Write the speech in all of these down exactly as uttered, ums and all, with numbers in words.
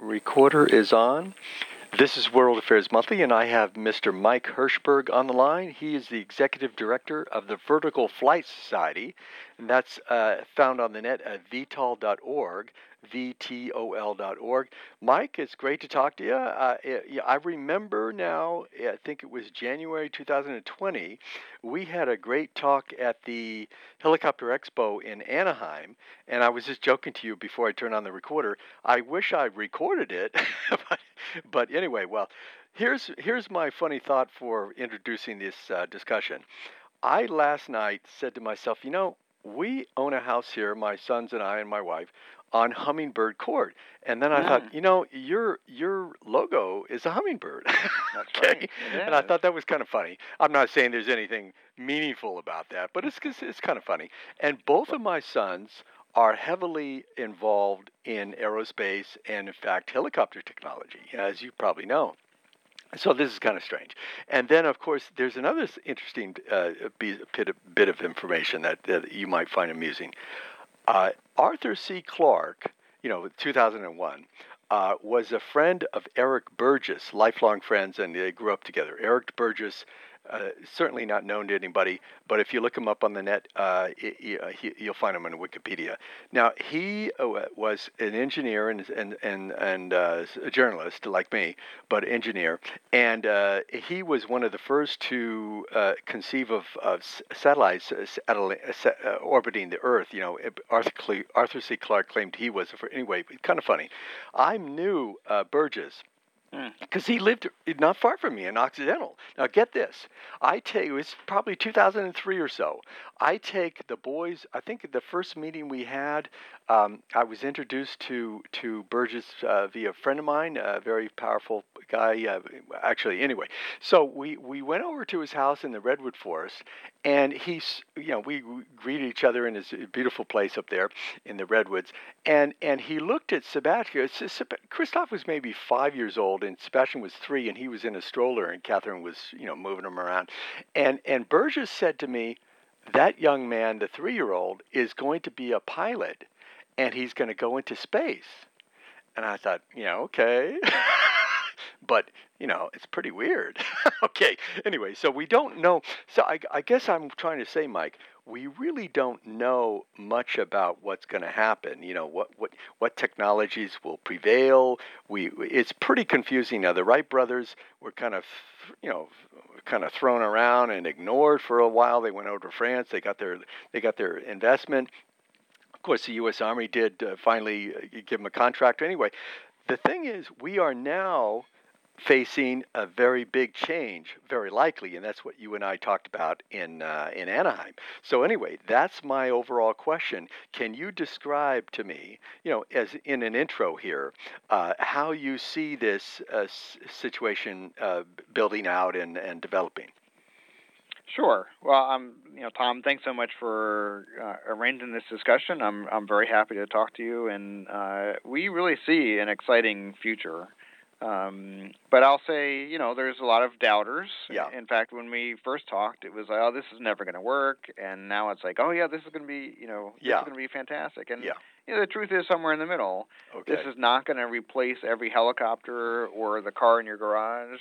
Recorder is on. This is World Affairs Monthly, and I have Mister Mike Hirschberg on the line. He is the Executive Director of the Vertical Flight Society, and that's uh, found on the net at V T O L dot org, V T O L dot org. Mike, it's great to talk to you. Uh, I remember now, I think it was January two thousand twenty, we had a great talk at the Helicopter Expo in Anaheim, and I was just joking to you before I turned on the recorder. I wish I recorded it, but, but anyway, well, here's here's my funny thought for introducing this uh, discussion. I last night said to myself, you know, we own a house here, my sons and I and my wife, on Hummingbird Court. And then I Mm. thought, you know, your your logo is a hummingbird. That's okay? right. It And I is. thought that was kind of funny. I'm not saying there's anything meaningful about that, but it's it's, it's kind of funny. And both of my sons are heavily involved in aerospace and, in fact, helicopter technology, as you probably know. So this is kind of strange. And then, of course, there's another s- interesting uh, bit, bit of bit of information that, that you might find amusing. Uh, Arthur C. Clarke, you know, two thousand one, uh, was a friend of Eric Burgess, lifelong friends, and they grew up together. Eric Burgess, uh, certainly not known to anybody, but if you look him up on the net, uh, he, he, you'll find him on Wikipedia. Now, he uh, was an engineer and and and, and uh, a journalist like me, but engineer, and uh, he was one of the first to uh, conceive of, of s- satellites uh, satellite, uh, sa- uh, orbiting the Earth. You know, Arthur, Cle- Arthur C. Clarke claimed he was. For, anyway, kind of funny. I knew uh, Burgess Mm. because he lived not far from me in Occidental. Now, get this. I take, it was probably two thousand three or so. I take the boys, I think the first meeting we had, um, I was introduced to, to Burgess uh, via a friend of mine, a very powerful guy, uh, actually, anyway. So we, we went over to his house in the Redwood Forest, and he's, you know, we greeted each other in his beautiful place up there in the Redwoods, and, and he looked at Sebastian. Christoph was maybe five years old, and Sebastian was three, and he was in a stroller, and Catherine was, you know, moving him around. And and Burgess said to me, that young man, the three-year-old, is going to be a pilot, and he's going to go into space. And I thought, you know, okay. But, you know, it's pretty weird. Okay. Anyway, so we don't know. So I, I guess I'm trying to say, Mike, we really don't know much about what's going to happen. You know, what, what, what technologies will prevail. We, it's pretty confusing now. The Wright brothers were kind of, you know, kind of thrown around and ignored for a while. They went over to France. They got their, they got their investment. Of course, the U S Army did uh, finally uh, give them a contract. Anyway, the thing is, we are now facing a very big change, very likely, and that's what you and I talked about in uh, in Anaheim. So anyway, that's my overall question. Can you describe to me, you know, as in an intro here, uh, how you see this uh, s- situation uh, building out and, and developing? Sure. Well, um, you know, Tom, thanks so much for uh, arranging this discussion. I'm I'm very happy to talk to you, and uh, we really see an exciting future. Um, but I'll say, you know, there's a lot of doubters. Yeah. In fact, when we first talked, it was like, oh, this is never going to work, and now it's like, oh yeah, this is going to be, you know, this Yeah. is going to be fantastic. And Yeah. you know, the truth is somewhere in the middle. Okay. This is not going to replace every helicopter or the car in your garage.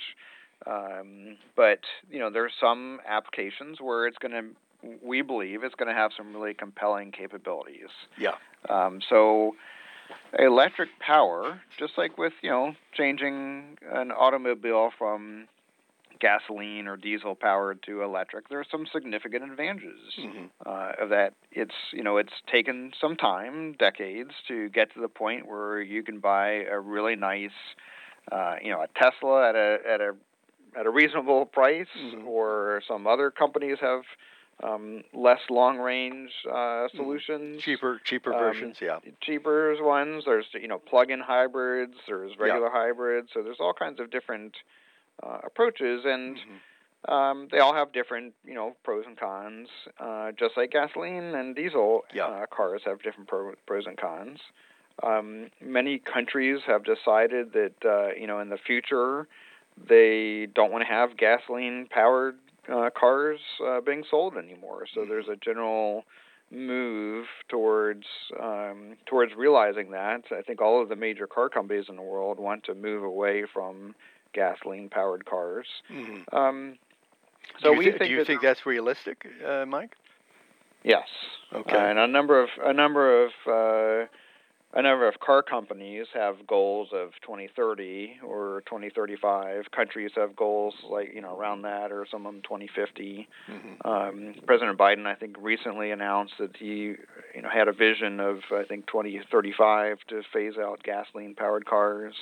Um, but you know, there's some applications where it's going to, we believe, it's going to have some really compelling capabilities. Yeah. Um, so, electric power, just like with you know changing an automobile from gasoline or diesel powered to electric, there are some significant advantages Mm-hmm. uh, of that. It's you know it's taken some time, decades, to get to the point where you can buy a really nice, uh, you know, a Tesla at a at a at a reasonable price, Mm-hmm. or some other companies have um, less long-range uh, solutions, Cheaper, cheaper um, versions. Yeah. cheaper ones. There's you know plug-in hybrids. There's regular hybrids. So there's all kinds of different uh, approaches, and Mm-hmm. um, they all have different you know pros and cons. Uh, just like gasoline and diesel Yeah. uh, cars have different pro- pros and cons. Um, many countries have decided that uh, you know in the future they don't want to have gasoline-powered uh, cars uh, being sold anymore. So Mm-hmm. there's a general move towards um, towards realizing that. I think all of the major car companies in the world want to move away from gasoline-powered cars. Mm-hmm. Um, so do you we th- think do you that think that's realistic, uh, Mike? Yes. Okay. Uh, and a number of a number of uh, a number of car companies have goals of twenty thirty or twenty thirty-five. Countries have goals like you know around that, or some of them twenty fifty. Mm-hmm. Um, President Biden, I think, recently announced that he you know had a vision of I think twenty thirty-five to phase out gasoline-powered cars.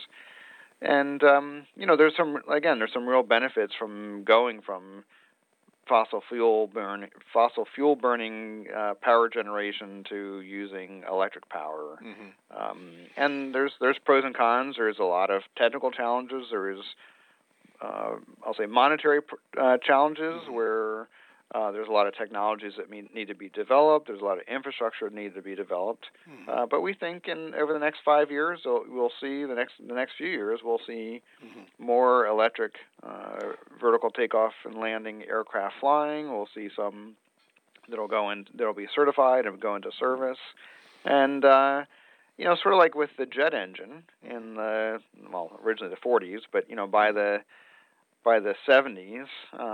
And um, you know, there's some again, there's some real benefits from going from fossil fuel burn, fossil fuel burning uh, power generation to using electric power. Mm-hmm. Um, and there's there's pros and cons. There's a lot of technical challenges. There's uh, I'll say monetary uh, challenges mm-hmm. where uh, there's a lot of technologies that need to be developed. There's a lot of infrastructure that needs to be developed. Mm-hmm. Uh, but we think in over the next five years, we'll see the next the next few years we'll see mm-hmm. more electric uh, vertical takeoff and landing aircraft flying. We'll see some that'll go in that'll be certified and go into service, and uh, you know, sort of like with the jet engine in the well originally the forties, but you know by the By the seventies,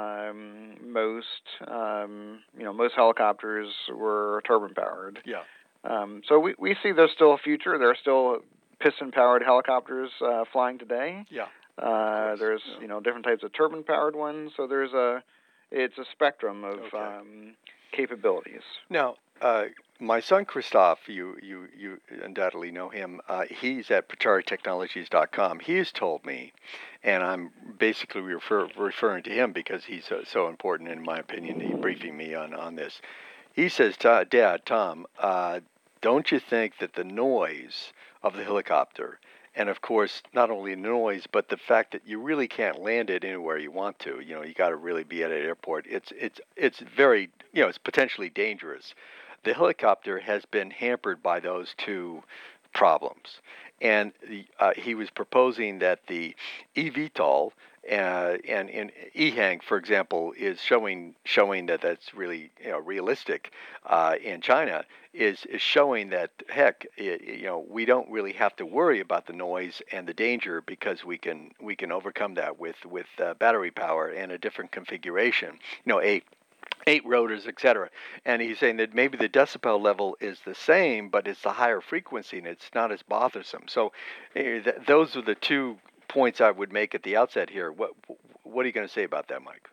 um, most um, you know most helicopters were turbine powered. Yeah. Um, so we, we see there's still a future. There are still piston powered helicopters uh, flying today. Yeah. Uh, there's yeah. you know different types of turbine powered ones. So there's a it's a spectrum of okay. um, capabilities. Now, uh, my son Christoph, you you you undoubtedly know him. Uh, he's at Pachari Technologies dot com. He has told me, and I'm basically refer, referring to him because he's so, so important in my opinion. He's briefing me on, on this. He says, Dad, Tom, uh, don't you think that the noise of the helicopter, and of course not only noise, but the fact that you really can't land it anywhere you want to, you know, you got to really be at an airport. It's it's it's very, you know, it's potentially dangerous. The helicopter has been hampered by those two problems. And the, uh, he was proposing that the eVTOL uh, and, and EHang, for example, is showing showing that that's really you know, realistic uh, in China, is, is showing that, heck, it, you know, we don't really have to worry about the noise and the danger because we can we can overcome that with, with uh, battery power and a different configuration. You know, a eight rotors, et cetera. And he's saying that maybe the decibel level is the same, but it's the higher frequency and it's not as bothersome. So uh, th- those are the two points I would make at the outset here. What what are you going to say about that, Mike?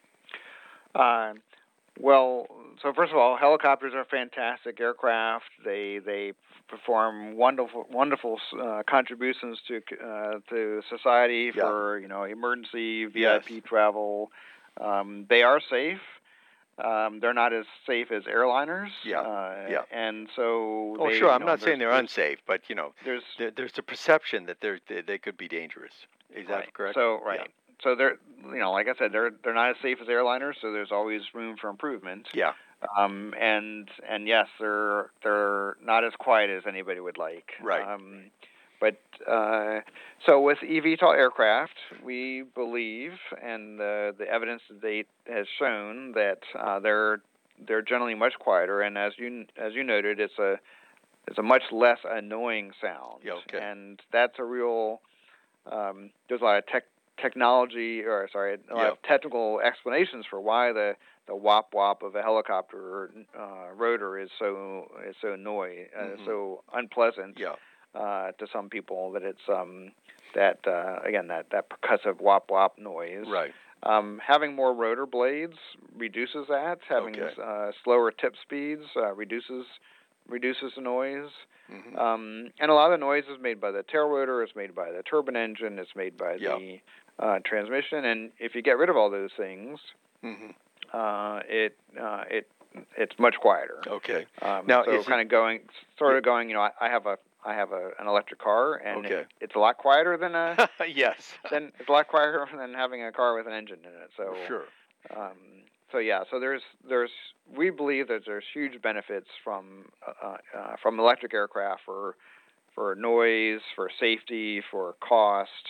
Uh, well, so first of all, helicopters are fantastic aircraft. They they perform wonderful wonderful uh, contributions to uh, to society yeah. for you know emergency V I P yes. travel. Um, they are safe. Um, they're not as safe as airliners. Yeah. Uh, yeah. And so. Oh, they, sure. I'm you know, not saying they're unsafe, but you know, there's there, there's a perception that they're, they they could be dangerous. Is that right. correct? So right. Yeah. So they're you know like I said they're they're not as safe as airliners. So there's always room for improvement. Yeah. Um, and and yes, they're they're not as quiet as anybody would like. Right. Um, But uh, so with eVTOL aircraft, we believe, and the the evidence to date has shown that uh, they're they're generally much quieter, and as you as you noted, it's a it's a much less annoying sound. Yeah, okay. And that's a real um, there's a lot of tech technology, or sorry, a lot yeah. of technical explanations for why the the wop wop of a helicopter uh, rotor is so is so noisy, uh, mm-hmm. so unpleasant. Yeah. Uh, to some people, that it's um, that uh, again that, that percussive wop wop noise. Right. Um, having more rotor blades reduces that. Having okay. uh, slower tip speeds uh, reduces reduces the noise. Mm-hmm. Um, and a lot of the noise is made by the tail rotor. It's made by the turbine engine. It's made by yeah. the uh, transmission. And if you get rid of all those things, mm-hmm. uh, it uh, it it's much quieter. Okay. Um, now, so kind it, of going, sort yeah. of going. You know, I, I have a I have a, an electric car, and okay. it, it's a lot quieter than a yes. Than it's a lot quieter than having a car with an engine in it. So sure. Um, so yeah, so there's there's we believe that there's huge benefits from uh, uh, from electric aircraft for for noise, for safety, for cost,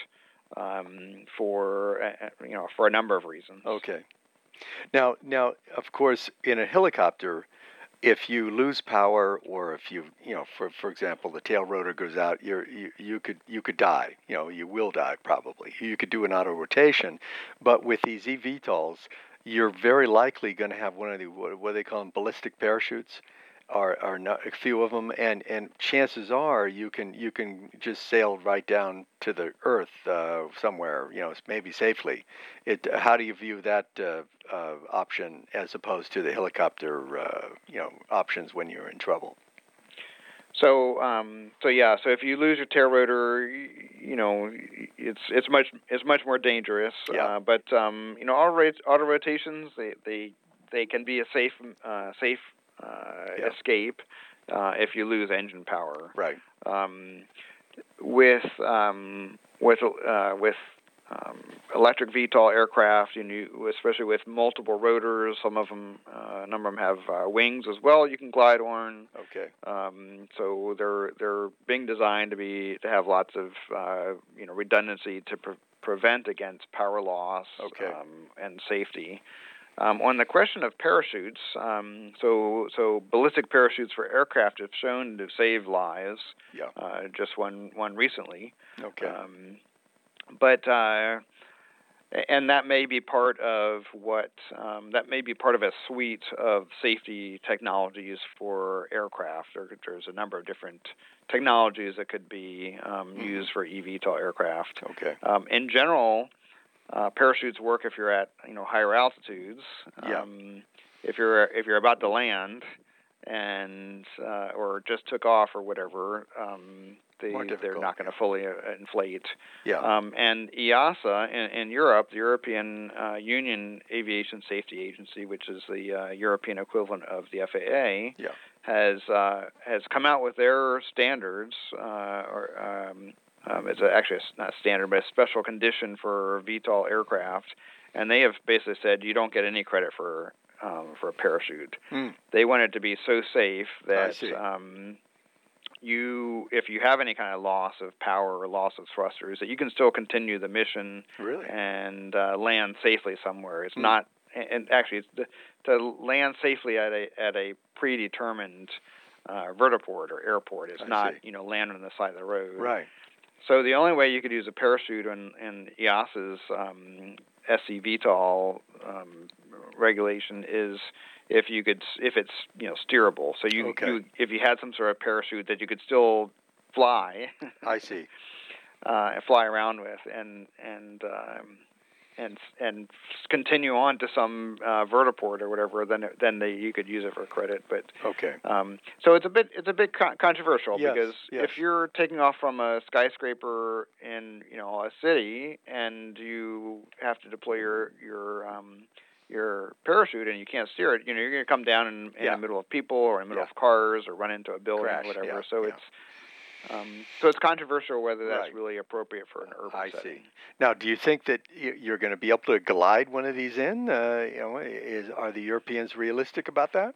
um, for uh, you know for a number of reasons. Okay. Now now of course in a helicopter. if you lose power, or if you, you know, for for example, the tail rotor goes out, you're, you you could you could die. You know, you will die probably. You could do an auto rotation, but with these eVTOLs, you're very likely going to have one of the what, what they call them ballistic parachutes. Are are not a few of them, and and chances are you can you can just sail right down to the earth uh, somewhere, you know, maybe safely. It how do you view that uh, uh, option as opposed to the helicopter, uh, you know, options when you're in trouble? So, um, so yeah. So if you lose your tail rotor, you, you know, it's it's much it's much more dangerous. Yeah. Uh, but um, you know, auto, rot- auto rotations they, they they can be a safe uh, safe uh, Yeah. escape uh, if you lose engine power. Right. Um, with um, with uh, with um, electric V TOL aircraft, you know, especially with multiple rotors, some of them, uh, a number of them have uh, wings as well. You can glide on. Okay. Um, so they're they're being designed to be to have lots of uh, you know redundancy to pre- prevent against power loss. Okay. Um, and safety. Um, on the question of parachutes, um, so so ballistic parachutes for aircraft have shown to save lives. Yeah. Uh, just one one recently. Okay. Um, but uh, and that may be part of what um, that may be part of a suite of safety technologies for aircraft. There, there's a number of different technologies that could be um, mm-hmm. used for eVTOL aircraft. Okay. Um, in general, uh, parachutes work if you're at you know higher altitudes. Yeah. Um, if you're if you're about to land and uh, or just took off or whatever. Um, They, they're not going to fully uh, inflate. Yeah. Um, and EASA in, in Europe, the European uh, Union Aviation Safety Agency, which is the uh, European equivalent of the F A A, yeah. has uh, has come out with their standards. Uh, or um, um, it's a, actually a, not a standard, but a special condition for V TOL aircraft, and they have basically said you don't get any credit for um, for a parachute. Mm. They want it to be so safe that. I see. Um, You, if you have any kind of loss of power or loss of thrusters, that you can still continue the mission really? and uh, land safely somewhere. It's Hmm. not, and actually, it's to, to land safely at a at a predetermined uh, vertiport or airport. It's I not, see. you know, land on the side of the road. Right. So the only way you could use a parachute in, in EASA's um, S C V TOL um, regulation is if you could, if it's you know steerable. So you, Okay. you if you had some sort of parachute that you could still fly. I see. uh, fly around with, and and um, and and continue on to some uh, vertiport or whatever. Then it, then they, you could use it for credit. But okay. Um, so it's a bit it's a bit con- controversial yes, because yes. if you're taking off from a skyscraper in you know a city and you have to deploy your your um, your parachute and you can't steer it, you know you're going to come down in, in yeah. the middle of people or in the middle yeah. of cars or run into a building Crash. or whatever. Yeah. So yeah. it's um, so it's controversial whether that's right. really appropriate for an urban I setting. see. Now, do you think that you're going to be able to glide one of these in? Uh, you know, is are the Europeans realistic about that?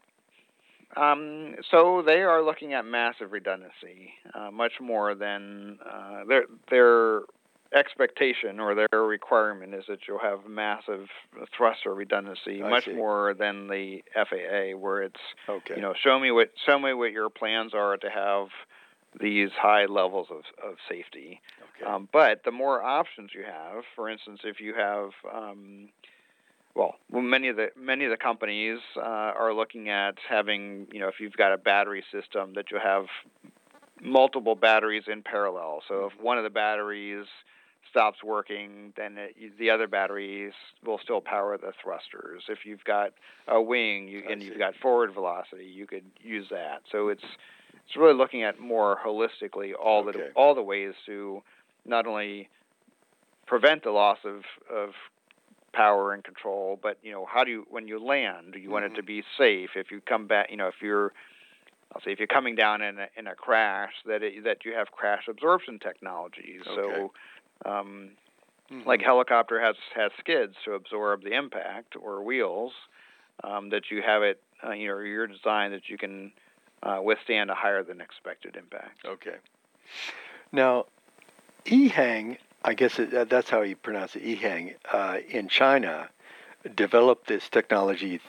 Um, so they are looking at massive redundancy, uh, much more than uh, their their expectation or their requirement is that you'll have massive thruster redundancy, I much see. more than the F A A, where it's okay. you know show me what show me what your plans are to have these high levels of of safety. Okay. Um, but the more options you have, for instance, if you have um, Well, many of the many of the companies uh, are looking at having, you know, if you've got a battery system, that you have multiple batteries in parallel. So if one of the batteries stops working, then it, the other batteries will still power the thrusters. If you've got a wing you, and you've got forward velocity, you could use that. So it's it's really looking at more holistically all okay. the all the ways to not only prevent the loss of of power and control, but you know, how do you, when you land, do you mm-hmm. want it to be safe? If you come back, you know, if you're, I'll say, if you're coming down in a, in a crash, that it, that you have crash absorption technologies. Okay. So, um, mm-hmm. like helicopter has has skids to absorb the impact, or wheels, um, that you have it, uh, you know, your design that you can uh, withstand a higher than expected impact. Okay. Now, EHang, I guess it, that's how you pronounce it, EHang, uh, in China, developed this technology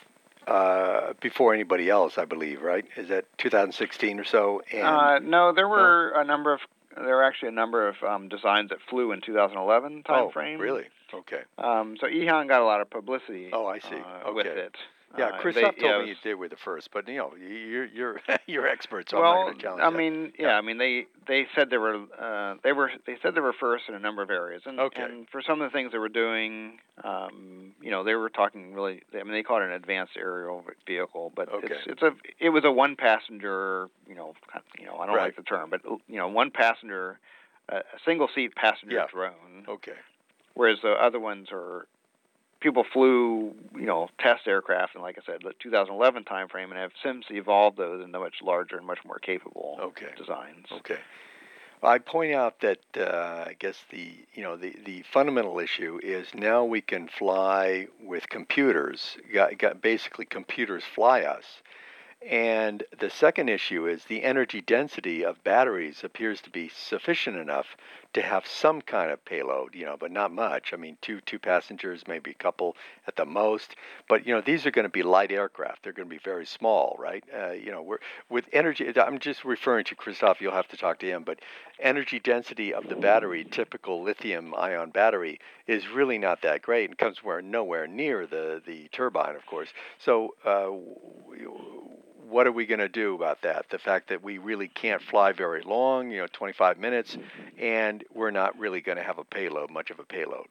uh, before anybody else, I believe, right? Is that two thousand sixteen or so? And Uh, no, there no? were a number of there were actually a number of um, designs that flew in two thousand eleven Oh, timeframe. really? Okay. Um, so EHang got a lot of publicity. Oh, I see. Uh, Okay. with it. Yeah, Uh, Christoph they, told yeah, me you did with the first, but you know, you're you're you're expert, so well, I'm not going to challenge I that. mean, yeah, Yeah. I mean, they they said they were uh, they were they said they were first in a number of areas, and Okay. and for some of the things they were doing, um, you know, they were talking really. I mean, they call it an advanced aerial vehicle, but Okay. it's it's a it was a one passenger, you know, kind of- you know, I don't Right. like the term, but you know, one passenger, uh, a single seat passenger Yeah. drone, Okay. whereas the other ones are. People flew, you know, test aircraft in, like I said, the two thousand eleven timeframe, and have since evolved those into much larger and much more capable Okay. designs. Okay. I point out that uh, I guess the you know the, the fundamental issue is now we can fly with computers. Got, got basically computers fly us. And the second issue is the energy density of batteries appears to be sufficient enough to have some kind of payload, you know, but not much. I mean, two two passengers, maybe a couple at the most. But you know, these are going to be light aircraft. They're going to be very small, right? Uh, you know, we're with energy. I'm just referring to Christoph. You'll have to talk to him. But energy density of the battery, typical lithium-ion battery, is really not that great, and comes where nowhere near the the turbine, of course. So. Uh, what are we going to do about that? The fact that we really can't fly very long, you know, twenty-five minutes, and we're not really going to have a payload, much of a payload.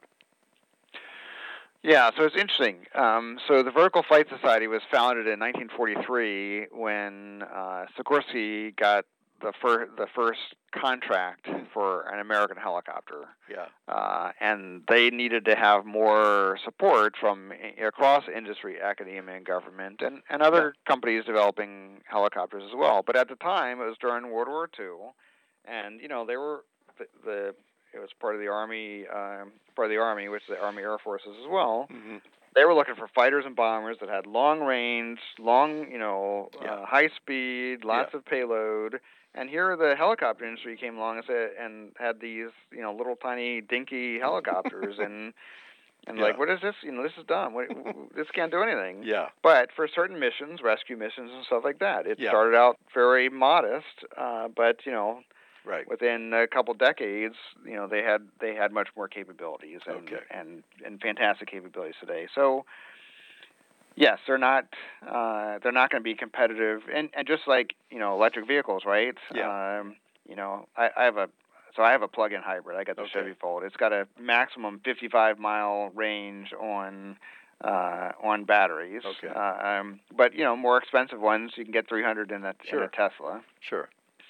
Yeah, so it's interesting. Um, so the Vertical Flight Society was founded in nineteen forty-three when uh, Sikorsky got the, fir- the first contract for an American helicopter. Yeah. Uh, and they needed to have more support from across industry, academia, and government, and, and other Yeah. companies developing helicopters as well. But at the time, it was during World War Two, and you know they were the, the it was part of the Army, um, part of the Army, which is the Army Air Forces as well. Mm-hmm. They were looking for fighters and bombers that had long range, long, you know, Yeah. uh, high speed, lots Yeah. of payload. And here the helicopter industry came along and said, and had these, you know, little tiny dinky helicopters, and and Yeah. like, what is this? You know, this is dumb. What, this can't do anything. Yeah. But for certain missions, rescue missions and stuff like that, it Yeah. started out very modest. Uh, but you know, Right. within a couple decades, you know, they had they had much more capabilities and Okay. and, and fantastic capabilities today. So. Yes, they're not. Uh, they're not going to be competitive, and and just like you know, electric vehicles, right? Yeah. Um, you know, I, I have a so I have a plug-in hybrid. I got the Okay. Chevy Volt. It's got a maximum fifty-five mile range on uh, on batteries. Okay. Uh, um, but you know, more expensive ones you can get three hundred in a Sure. in a Tesla. Sure.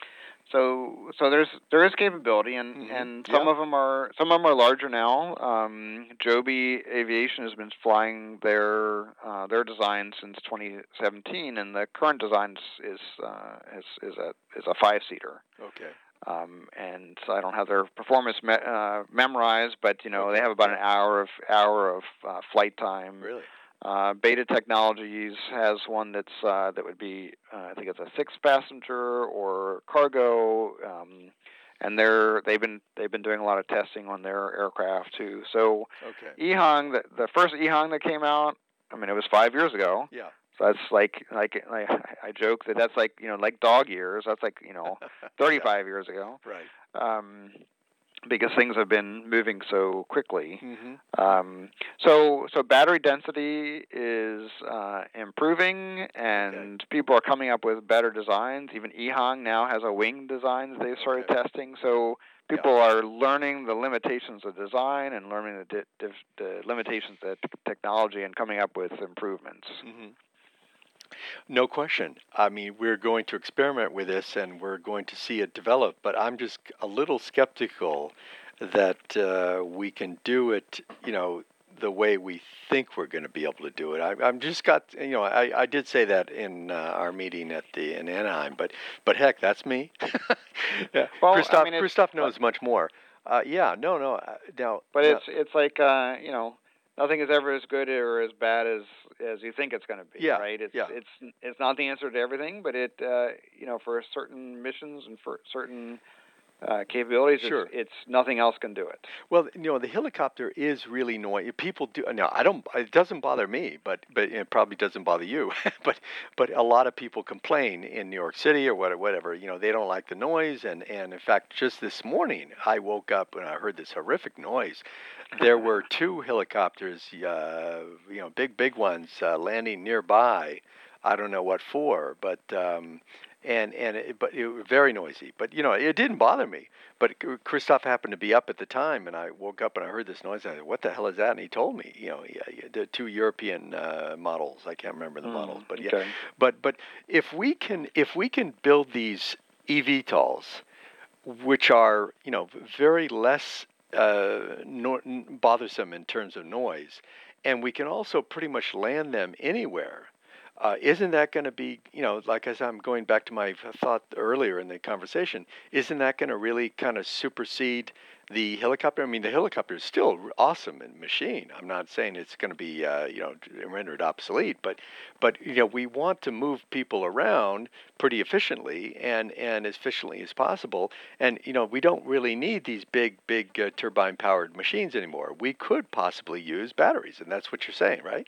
So, so there's there is capability, and, Mm-hmm. and some Yeah. of them are some of them are larger now. Um, Joby Aviation has been flying their uh, their design since twenty seventeen, and the current design is uh, is is a is a five seater. Okay. Um, and so I don't have their performance me- uh, memorized, but you know Okay. they have about Yeah. an hour of hour of uh, flight time. Really? Uh, Beta Technologies has one that's uh, that would be uh, I think it's a six passenger or cargo, um, and they're they've been they've been doing a lot of testing on their aircraft too. So Okay. EHang, the the first EHang that came out, I mean it was five years ago. Yeah. So that's like like I, I joke that that's like you know like dog years. That's like you know thirty-five Yeah. years ago. Right. Um, because things have been moving so quickly. Mm-hmm. Um, so, so battery density is uh, improving, and Okay. people are coming up with better designs. Even EHang now has a wing design that they started Okay. testing. So people Yeah. are learning the limitations of design and learning the, di- di- the limitations of t- technology and coming up with improvements. Mm-hmm. No question. I mean, we're going to experiment with this and we're going to see it develop, but I'm just a little skeptical that uh, we can do it, you know, the way we think we're going to be able to do it. I, I'm just got, you know, I, I did say that in uh, our meeting at the in Anaheim, but but heck, that's me. Yeah, Well, Christoph, I mean, it's, Christoph knows much more. Uh, yeah, no, no. Uh, now, but now, it's it's like uh, you know. Nothing is ever as good or as bad as, as you think it's going to be, Yeah, right? It's yeah. it's it's not the answer to everything, but it uh, you know for certain missions and for certain uh, capabilities. Sure. It's, it's nothing else can do it. Well, you know, the helicopter is really noisy. People do no, I don't. It doesn't bother me, but but it probably doesn't bother you. but but a lot of people complain in New York City or whatever. whatever you know, they don't like the noise. And and in fact, just this morning, I woke up and I heard this horrific noise. There were two helicopters, uh, you know, big big ones uh, landing nearby. I don't know what for, but. Um, and and it, but it was very noisy. But you know, it didn't bother me. But Christoph happened to be up at the time, and I woke up and I heard this noise. And I said, "What the hell is that?" And he told me, you know, yeah, yeah, the two European uh, models. I can't remember the mm, models, but yeah. Okay. But but if we can if we can build these eVTOLs, which are you know very less uh, no, bothersome in terms of noise, and we can also pretty much land them anywhere. Uh, isn't that going to be, you know, like as I'm going back to my thought earlier in the conversation, isn't that going to really kind of supersede the helicopter? I mean, the helicopter is still awesome and machine. I'm not saying it's going to be, uh, you know, rendered obsolete, but, but you know, we want to move people around pretty efficiently and, and as efficiently as possible. And you know, we don't really need these big, big uh, turbine-powered machines anymore. We could possibly use batteries, and that's what you're saying, right?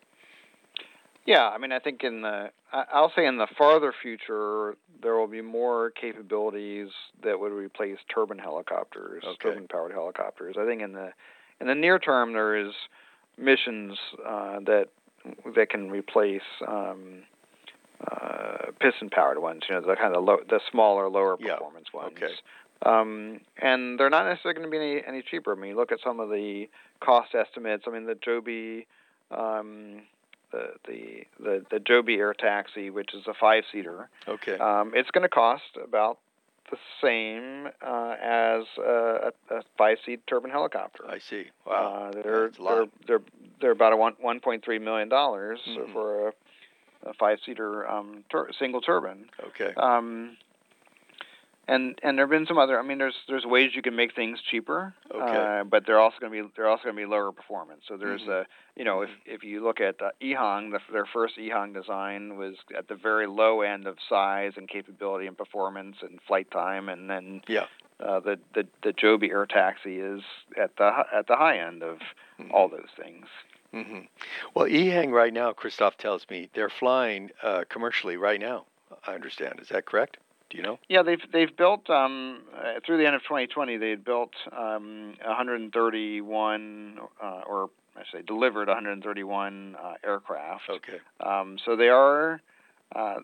Yeah, I mean, I think in the, I'll say in the farther future, there will be more capabilities that would replace turbine helicopters, okay. turbine-powered helicopters. I think in the, in the near term, there is missions uh, that that can replace um, uh, piston-powered ones. You know, the kind of low, the smaller, lower performance yeah. ones. Okay. Um, and they're not necessarily going to be any, any cheaper. I mean, you look at some of the cost estimates. I mean, the Joby. Um, The, the the the Joby Air Taxi, which is a five-seater. Okay. Um, it's going to cost about the same uh, as a, a five-seat turbine helicopter. I see. Wow. Uh, they're That's a lot. they're they're they're about a one one point three million dollars mm-hmm. for a, a five-seater um, tur- single turbine. Okay. Um, And and there've been some other. I mean, there's there's ways you can make things cheaper, okay. uh, but they're also going to be they're also going to be lower performance. So there's mm-hmm. a you know mm-hmm. if if you look at uh, EHang, the, their first EHang design was at the very low end of size and capability and performance and flight time, and then yeah. uh, the the the Joby Air Taxi is at the at the high end of mm-hmm. all those things. Mm-hmm. Well, EHang right now, Christoph tells me they're flying uh, commercially right now. I understand. Is that correct? Do you know? Yeah, they've they've built um, uh, through the end of twenty twenty. They had built um, one hundred thirty-one, uh, or I say delivered one hundred thirty-one uh, aircraft. Okay. Um, so they are uh,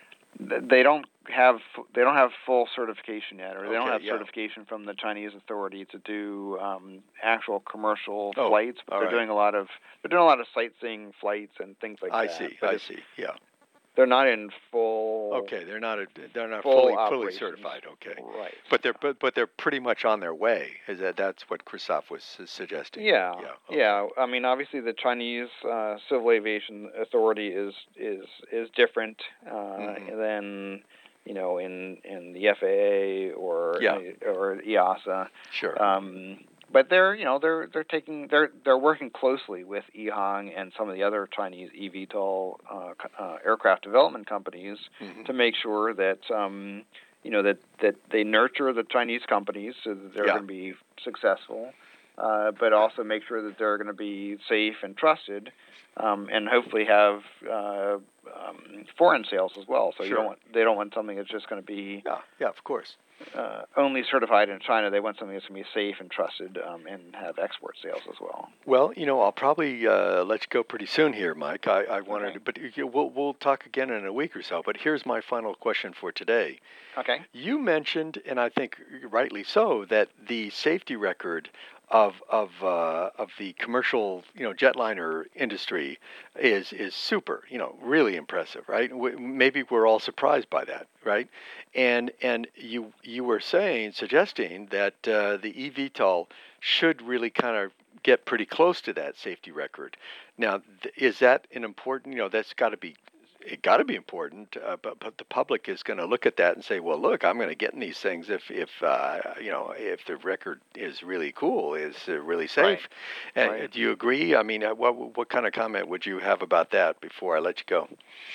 they don't have they don't have full certification yet, or they okay, don't have yeah. certification from the Chinese authority to do um, actual commercial oh, flights. But they're right. doing a lot of they're doing a lot of sightseeing flights and things like I that. see. But I see. Yeah. They're not in full. Okay, they're not a, they're not full fully fully operations. certified. Okay, right. But they're but, but they're pretty much on their way. Is that that's what Christoph was suggesting? Yeah, yeah. Okay. yeah. I mean, obviously, the Chinese uh, Civil Aviation Authority is is is different uh, mm-hmm. than you know in, in the F A A or yeah. or E A S A. Sure. Um, But they're, you know, they're they're taking they're they're working closely with EHang and some of the other Chinese eVTOL uh, uh, aircraft development companies mm-hmm. to make sure that um, you know that, that they nurture the Chinese companies so that they're yeah. going to be successful, uh, but also make sure that they're going to be safe and trusted, um, and hopefully have uh, um, foreign sales as well. So sure. you don't want they don't want something that's just going to be yeah yeah of course. Uh, only certified in China. They want something that's going to be safe and trusted um, and have export sales as well. Well, you know, I'll probably uh, let you go pretty soon here, Mike. I, I wanted, okay. to, but you, we'll we'll talk again in a week or so. But here's my final question for today. Okay. You mentioned, and I think rightly so, that the safety record of of uh, of the commercial, you know, jetliner industry is is super, you know, really impressive, right? We, maybe we're all surprised by that, right? And and you you were saying, suggesting that uh, the eVTOL should really kind of get pretty close to that safety record. Now, th- is that an important? You know, that's got to be. It got to be important, uh, but but the public is going to look at that and say, well, look, I'm going to get in these things if if uh, you know if the record is really cool, is uh, really safe. Right. Uh, right. Do you agree? I mean, uh, what what kind of comment would you have about that before I let you go?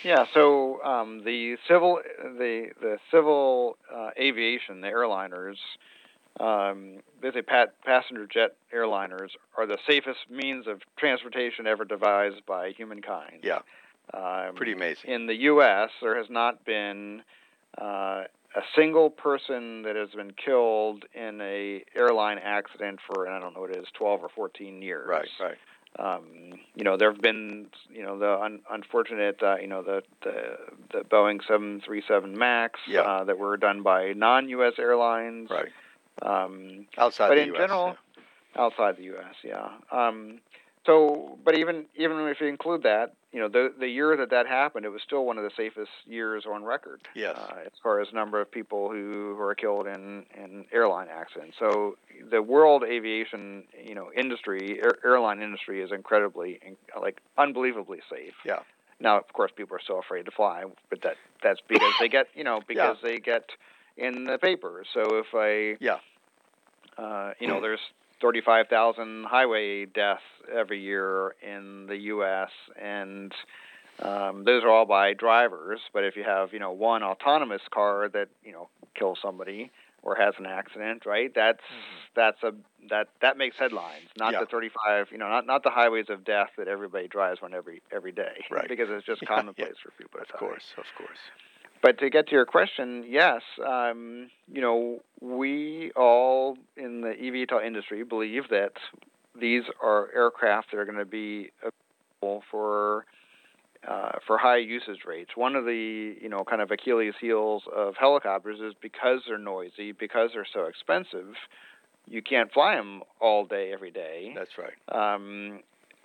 Yeah, so um, the civil the the civil uh, aviation, the airliners, um, they say pat, passenger jet airliners are the safest means of transportation ever devised by humankind. Yeah, um, pretty amazing. In the U S, there has not been uh, a single person that has been killed in a airline accident for, I don't know what it is, twelve or fourteen years. Right, right. Um, you know, there have been, you know, the un- unfortunate, uh, you know, the, the the Boeing seven thirty-seven MAX Yeah. uh, that were done by non-U S airlines. Right. Um, outside but the in U S. general, yeah. outside the U S, yeah. Um, so, but even even if you include that, you know, the the year that that happened, it was still one of the safest years on record. Yes. Uh, as far as number of people who were killed in, in airline accidents. So the world aviation, you know, industry, air, airline industry is incredibly, like, unbelievably safe. Yeah. Now, of course, people are still afraid to fly, but that that's because they get, you know, because Yeah. they get in the papers. So if I, Yeah. uh, you know, there's thirty-five thousand highway deaths every year in the U S, and um, those are all by drivers. But if you have, you know, one autonomous car that, you know, kills somebody or has an accident, right? That's mm-hmm. that's a that that makes headlines. Not yeah. the thirty-five, you know, not not the highways of death that everybody drives on every every day, right? Because it's just yeah, commonplace yeah. for people. Of to course, die. of course. But to get to your question, yes, um, you know, we all in the eVTOL industry believe that these are aircraft that are going to be available for uh, for high usage rates. One of the, you know, kind of Achilles heels of helicopters is because they're noisy, because they're so expensive, you can't fly them all day, every day. That's right. Um,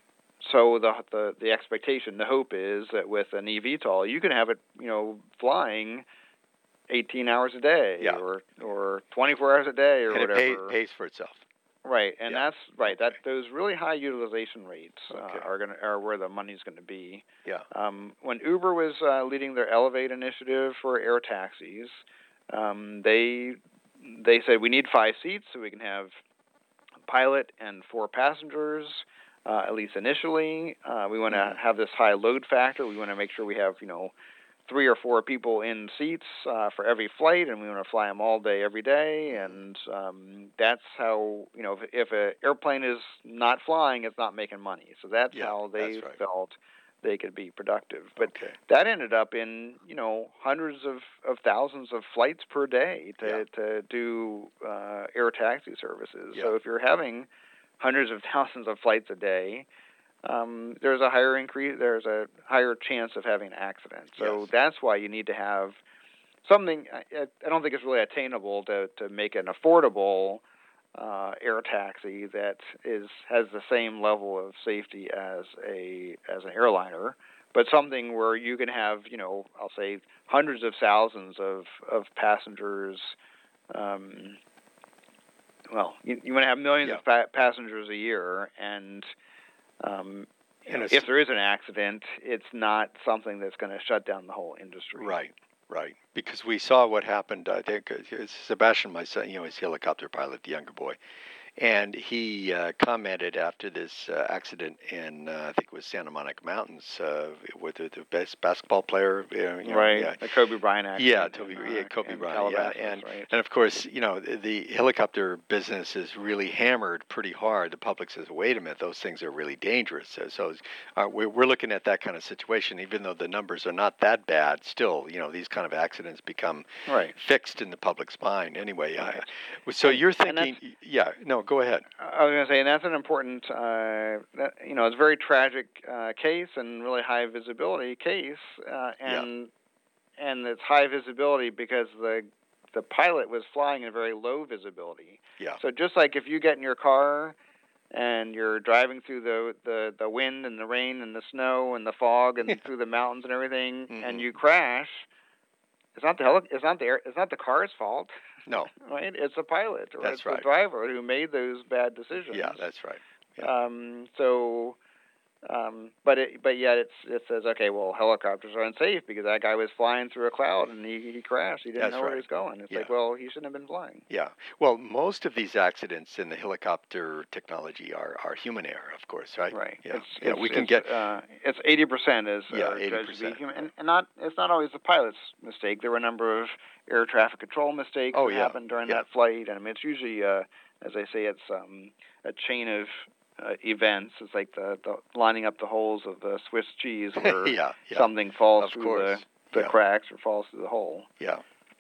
So the, the the expectation, the hope is that with an eVTOL, you can have it, you know, flying eighteen hours a day, yeah. or or twenty-four hours a day, or and whatever. it pay, pays for itself. Right, and yeah. that's right. Okay. That those really high utilization rates okay. uh, are going are where the money's going to be. Yeah. Um, when Uber was uh, leading their Elevate initiative for air taxis, um, they they said we need five seats so we can have a pilot and four passengers. Uh, at least initially, uh, we want to mm-hmm. have this high load factor. We want to make sure we have, you know, three or four people in seats uh, for every flight, and we want to fly them all day, every day. Mm-hmm. And um, that's how, you know, if, if an airplane is not flying, it's not making money. So that's yeah, how they that's right. felt they could be productive. But okay. that ended up in, you know, hundreds of, of thousands of flights per day to, yeah. to do uh, air taxi services. Yeah. So if you're having hundreds of thousands of flights a day, um, there's a higher increase. There's a higher chance of having an accident. So yes. that's why you need to have something. I, I don't think it's really attainable to to make an affordable uh, air taxi that is has the same level of safety as a as an airliner, but something where you can have, you know, I'll say hundreds of thousands of of passengers. Um, Well, you, you want to have millions yeah. of pa- passengers a year, and um, you know, if there is an accident, it's not something that's going to shut down the whole industry. Right, right. Because we saw what happened. I think it's Sebastian, my son, you know, he's a helicopter pilot, the younger boy. And he uh, commented after this uh, accident in, uh, I think it was Santa Monica Mountains, uh, with the, the best basketball player. You know, right, yeah. the Kobe Bryant accident. Yeah, Toby, in, uh, yeah, Kobe in Bryant. Yeah, and right. and of course, you know, the, the helicopter business is really hammered pretty hard. The public says, "Wait a minute, those things are really dangerous." So, so uh, we're we're looking at that kind of situation, even though the numbers are not that bad. Still, you know, these kind of accidents become right. fixed in the public's mind. Anyway, right. uh, so and, you're thinking, yeah, no, go ahead. I was going to say, and that's an important, uh, that, you know, it's a very tragic uh, case and really high visibility case, uh, and yeah. and it's high visibility because the the pilot was flying in very low visibility. Yeah. So just like if you get in your car and you're driving through the, the, the wind and the rain and the snow and the fog and through the mountains and everything, mm-hmm. and you crash, it's not the heli- it's not the air, it's not the car's fault. No. Right? It's the pilot or that's it's right. the driver who made those bad decisions. Yeah, that's right. Yeah. Um, so Um, but it, but yet it's it says, okay, well, helicopters are unsafe because that guy was flying through a cloud and he, he crashed. He didn't That's know where right. he was going. It's Yeah. like, well, he shouldn't have been flying. Yeah. Well, most of these accidents in the helicopter technology are, are human error, of course, right? Right. Yeah. It's, yeah. it's, We can it's, get. Uh, it's eighty percent is Yeah, uh, eighty judged to be percent. human, and, and not it's not always the pilot's mistake. There were a number of air traffic control mistakes Oh, that yeah. happened during yeah. that flight. And I mean, it's usually, uh, as I say, it's um, a chain of uh, events. It's like the, the lining up the holes of the Swiss cheese, where yeah, yeah. something falls Of through course. the the yeah. cracks or falls through the hole. Yeah.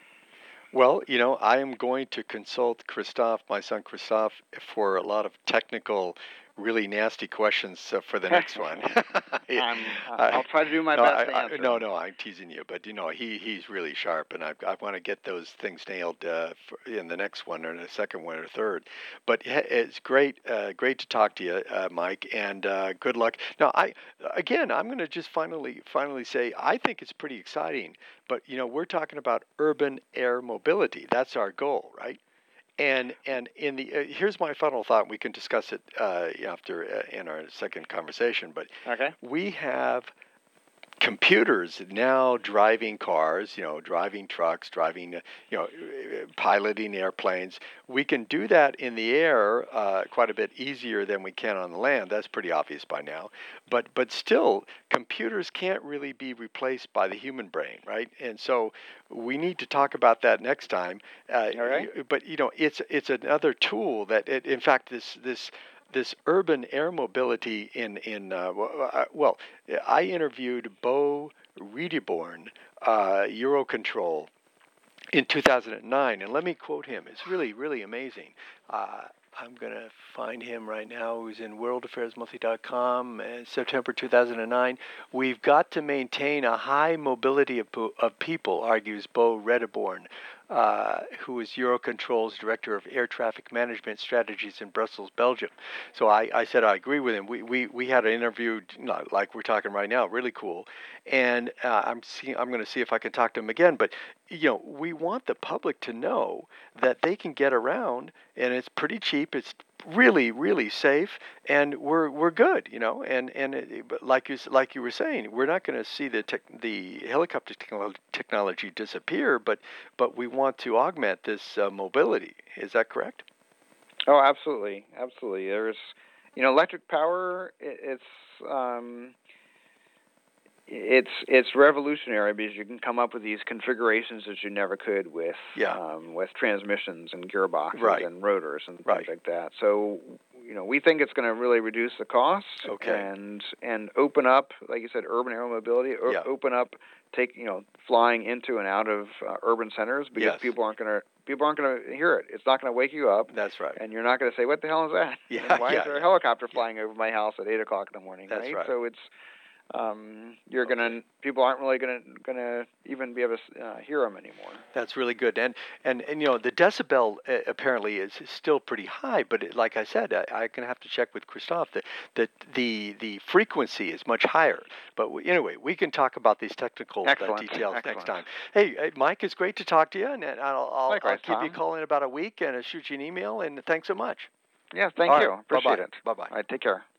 Well, you know, I am going to consult Christophe, my son Christophe, for a lot of technical, really nasty questions uh, for the next one. I'm, I'll try to do my no, best I, to I, answer. No, no, I'm teasing you, but you know, he, he's really sharp, and I, I want to get those things nailed uh, for, in the next one, or the second one, or third. But it's great, uh, great to talk to you, uh, Mike, and uh, good luck. Now, I again, I'm going to just finally, finally say, I think it's pretty exciting. But you know, we're talking about urban air mobility. That's our goal, right? And and in the uh, here's my final thought. We can discuss it uh, after uh, in our second conversation. But okay. we have computers now driving cars, you know, driving trucks, driving, you know, piloting airplanes. We can do that in the air uh, quite a bit easier than we can on the land. That's pretty obvious by now. But but still, computers can't really be replaced by the human brain, right? And so we need to talk about that next time. Uh, All right. But you know, it's it's another tool that, it, in fact, this this. This urban air mobility in in uh, well, I interviewed Bo Redeborn, uh, Eurocontrol, in two thousand nine, and let me quote him. It's really really amazing. Uh, I'm going to find him right now, who's in world affairs monthly dot com, and September two thousand nine. We've got to maintain a high mobility of, of people, argues Bo Redeborn, uh, who is Eurocontrol's Director of Air Traffic Management Strategies in Brussels, Belgium. So I, I said I agree with him. We, we, we had an interview, not like we're talking right now, really cool. And uh, I'm see, I'm going to see if I can talk to him again. But, you know, we want the public to know that they can get around, and it's pretty cheap. It's really, really safe, and we're we're good, you know. And and it, but like you like you were saying, we're not going to see the tech, the helicopter technology disappear, but but we want to augment this uh, mobility. Is that correct? Oh, absolutely, absolutely. There's, you know, electric power. It, it's um, it's it's revolutionary because you can come up with these configurations that you never could with yeah. um, with transmissions and gearboxes right. and rotors and things right. like that. So, you know, we think it's going to really reduce the costs okay. and and open up, like you said, urban air mobility. O- yeah. Open up, take you know, flying into and out of uh, urban centers because yes. people aren't going to people aren't going to hear it. It's not going to wake you up. That's right. And you're not going to say, "What the hell is that? Yeah. And why yeah, is there yeah. a helicopter flying over my house at eight o'clock in the morning?" That's right? right. So it's Um, you're okay. gonna people aren't really gonna gonna even be able to uh, hear them anymore. That's really good, and and, and you know the decibel uh, apparently is still pretty high, but it, like I said, I, I'm gonna have to check with Christophe that that the the frequency is much higher. But we, anyway, we can talk about these technical uh, details Excellent. next time. Hey, hey, Mike, it's great to talk to you, and I'll I'll, Likewise, I'll give Tom. you a call in about a week and I'll shoot you an email. And thanks so much. Yes, thank All you. right. Appreciate Bye-bye. it. Bye bye. All right, take care.